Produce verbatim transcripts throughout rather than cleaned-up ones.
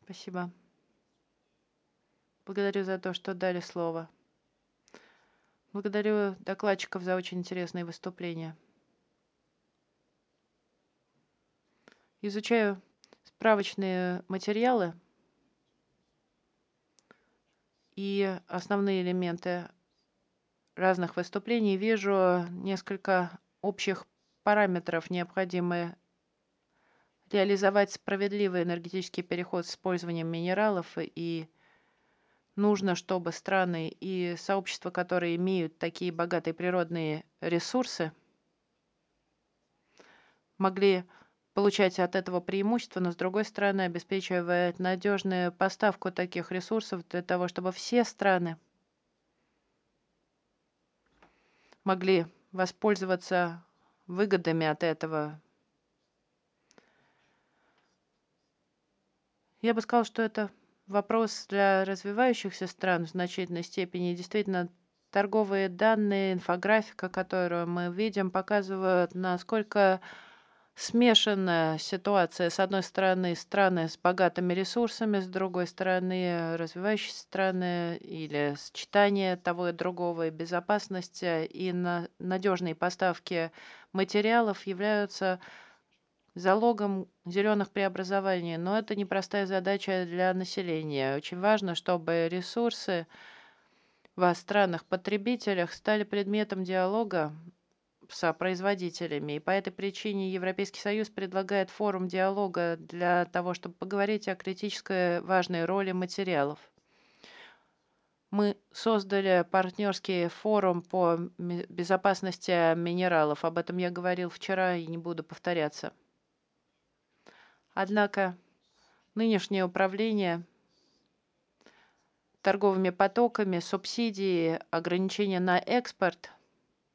Спасибо. Благодарю за то, что дали слово. Благодарю докладчиков за очень интересные выступления. Изучаю справочные материалы и основные элементы разных выступлений. Вижу несколько общих параметров, необходимые реализовать справедливый энергетический переход с использованием минералов, и нужно, чтобы страны и сообщества, которые имеют такие богатые природные ресурсы, могли получать от этого преимущество, но с другой стороны обеспечивает надежную поставку таких ресурсов для того, чтобы все страны могли воспользоваться выгодами от этого. Я бы сказал, что это вопрос для развивающихся стран в значительной степени. Действительно, торговые данные, инфографика, которую мы видим, показывают, насколько смешанная ситуация. С одной стороны, страны с богатыми ресурсами, с другой стороны, развивающиеся страны или сочетание того и другого, и безопасности, и на надежные поставки материалов являются залогом зеленых преобразований. Но это непростая задача для населения. Очень важно, чтобы ресурсы в странах-потребителях стали предметом диалога с производителями. И по этой причине Европейский Союз предлагает форум диалога для того, чтобы поговорить о критической важной роли материалов. Мы создали партнерский форум по безопасности минералов. Об этом я говорил вчера и не буду повторяться. Однако нынешнее управление торговыми потоками, субсидии, ограничения на экспорт –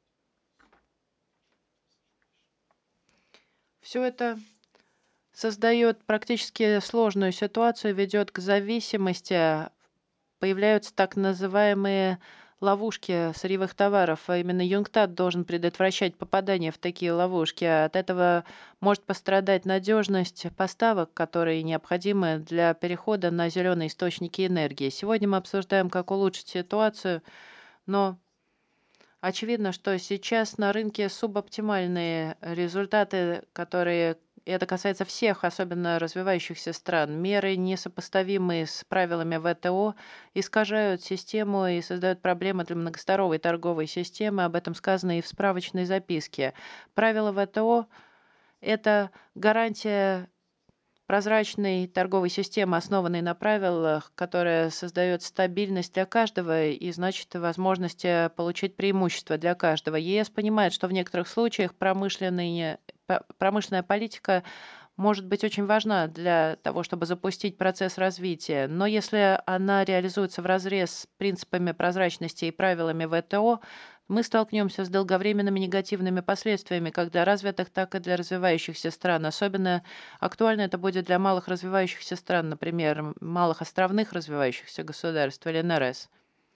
все это создает практически сложную ситуацию, ведет к зависимости, появляются так называемые ловушки сырьевых товаров. А именно ЮНКТАД должен предотвращать попадание в такие ловушки. От этого может пострадать надежность поставок, которые необходимы для перехода на зеленые источники энергии. Сегодня мы обсуждаем, как улучшить ситуацию, но очевидно, что сейчас на рынке субоптимальные результаты, которые это касается всех, особенно развивающихся стран. Меры, несопоставимые с правилами ВТО, искажают систему и создают проблемы для многосторонней торговой системы. Об этом сказано и в справочной записке. Правила ВТО – это гарантия прозрачной торговой системы, основанной на правилах, которая создает стабильность для каждого и, значит, возможность э, получить преимущество для каждого. ЕС понимает, что в некоторых случаях промышленные, по- промышленная политика может быть очень важна для того, чтобы запустить процесс развития. Но если она реализуется вразрез с принципами прозрачности и правилами ВТО, мы столкнемся с долговременными негативными последствиями как для развитых, так и для развивающихся стран. Особенно актуально это будет для малых развивающихся стран, например, малых островных развивающихся государств или эн эр эс.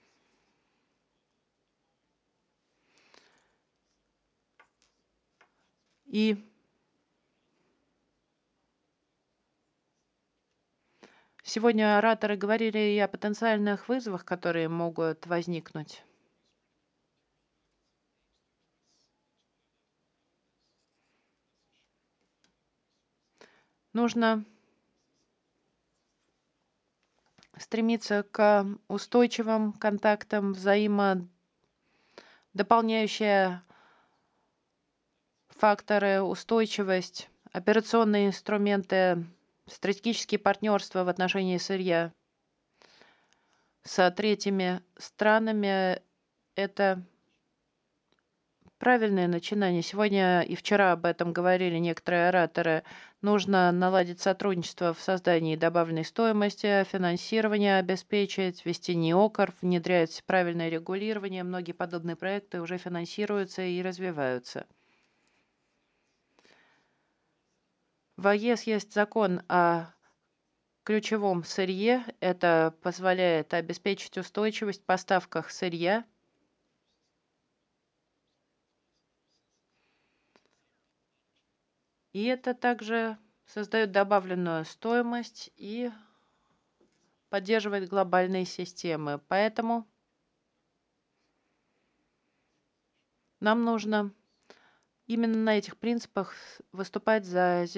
И сегодня ораторы говорили и о потенциальных вызовах, которые могут возникнуть. Нужно стремиться к устойчивым контактам, взаимодополняющие факторы, устойчивость, операционные инструменты, стратегические партнерства в отношении сырья с третьими странами – это правильное начинание. Сегодня и вчера об этом говорили некоторые ораторы. Нужно наладить сотрудничество в создании добавленной стоимости, финансирование обеспечить, ввести неокр, внедрять правильное регулирование. Многие подобные проекты уже финансируются и развиваются. В ЕС есть закон о ключевом сырье. Это позволяет обеспечить устойчивость в поставках сырья. И это также создает добавленную стоимость и поддерживает глобальные системы. Поэтому нам нужно именно на этих принципах выступать за